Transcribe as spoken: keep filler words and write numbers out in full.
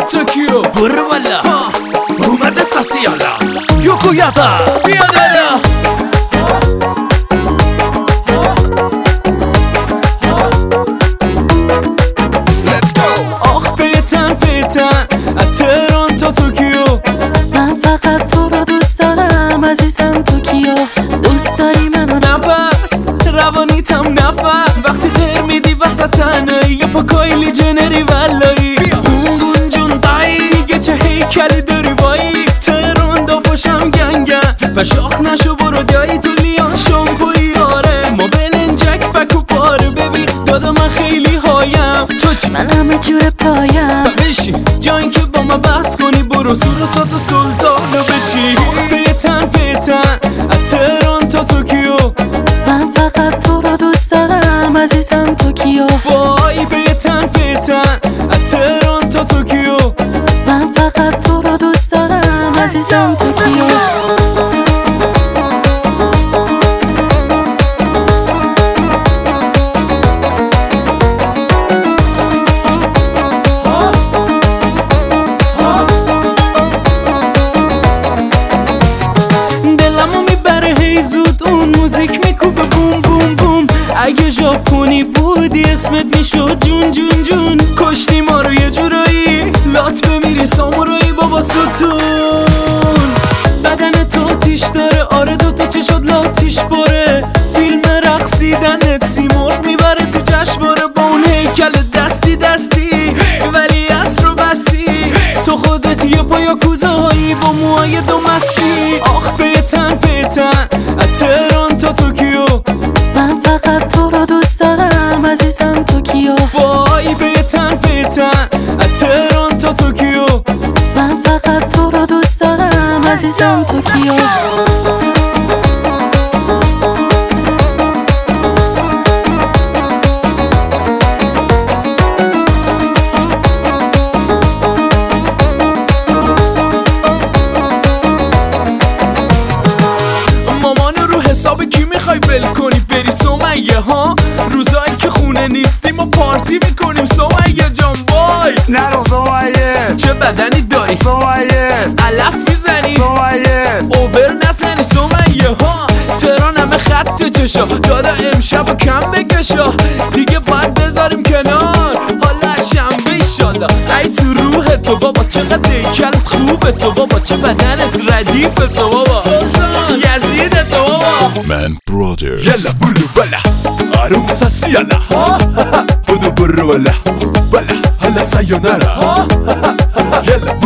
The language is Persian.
توکیو برو والا اومده ساسیالا یوکویادا بیا دادا آخ پیتن پیتن از تهران تا توکیو من فقط تو رو دوست دارم عزیزم توکیو دوست داری منو نفس روانیتم نفس وقتی غیر میدی وسط تنهایی یه پا کایلی جنری ولایی اون جون دایی دیگه چه هیکلی داری وایی تهران دافاشم گنگن و شاخ نشو برو دایی تو لیان شامپوی آره ما بلنجک فکو پاره ببین دادا من خیلی هایم تو چی؟ من همه جور پایم بشین جایی که با ما بحث کنی برو سور و سات و سلطانو بچی پیتن پیتن از تهران تا توکیو من فقط تو رو دوست دارم عزیزم توکیو وای پیتن پیتن از تهران تا توکیو من فقط تو رو دوست دارم عزیزم توکیو اگه ژاپنی بودی اسمت میشد جون جون جون کشتی ما رو یه جورایی لات بمیری سامورایی بابا ستون بدن تو تیش داره آره دوتا چشات لاتیش باره فیلم رقصیدنت سیمرغ میبره تو جشنواره با اون هیکل دستی دستی ولی اصر رو بستی تو خودت یه پایا کوزه هایی با موهای دو مستی آخ پیتن پیتن از تهران تا توکیو من فقط تو رو دوست دارم عزیزم توکیو وای پیتن پیتن از تهران تا توکیو من فقط تو رو دوست دارم عزیزم توکیو حساب کی میخوای بل کنی بری سمیه ها روزایی که خونه نیستیم و پارتی میکنیم سمیه جان وای نرو سمیه چه بدنی داری سمیه علف میزنی سمیه اوبر نزنی سمیه ها تهران همه خط چشا دادا امشب و کم بکشا دیگه باید بذاریم کنار حالا شنبه ایشالا ای تو روح تو بابا چقدر دیکلت خوبه تو بابا چه بدنت ردیف تو بابا یزید تو بابا من برادر يلا برو بلا آروم ساسیالا بودو برو بلا بلا هلا سایونارا يلا